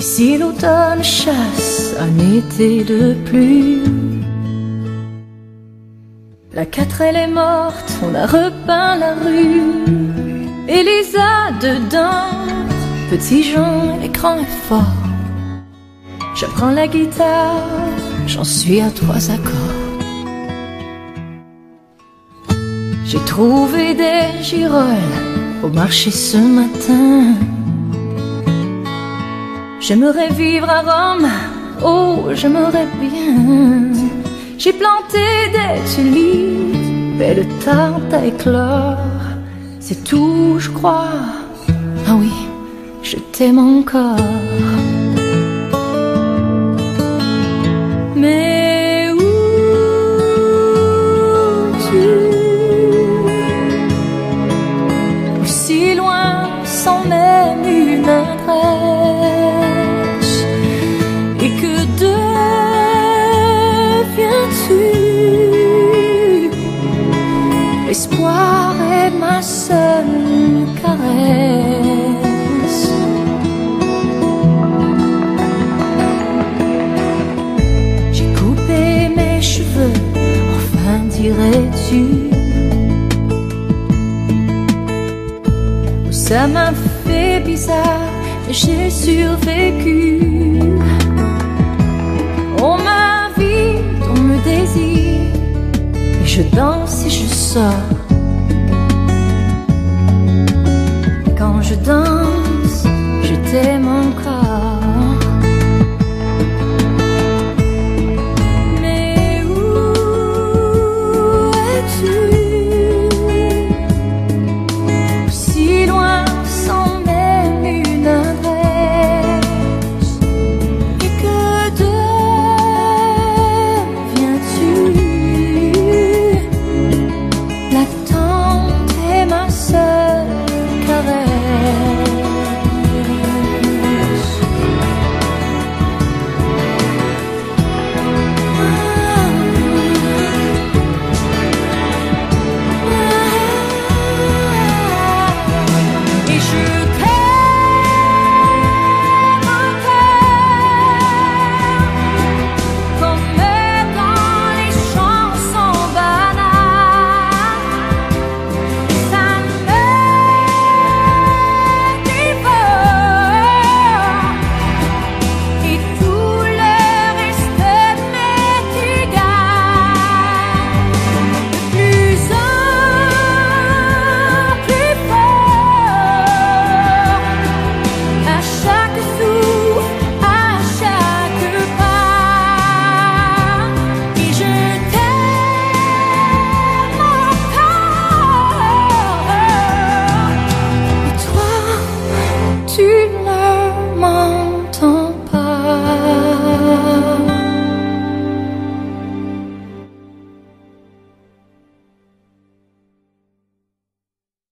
Ici l'automne chasse un été de pluie. La 4 elle est morte, on a repeint la rue. Elisa dedans, petit Jean, l'écran est fort. Je prends la guitare, j'en suis à 3 accords. J'ai trouvé des girolles au marché ce matin. J'aimerais vivre à Rome, oh j'aimerais bien. J'ai planté des tulipes et le tarte à éclore. C'est tout je crois, ah oui, je t'aime encore. Mais où tu, aussi loin sans même une adresse. Et que deviens-tu? L'espoir est ma seule caresse. J'ai coupé mes cheveux, enfin dirais-tu? Ça m'a fait bizarre, mais j'ai survécu. On m'invite, on me désire, et je danse et je sors. Quand je danse,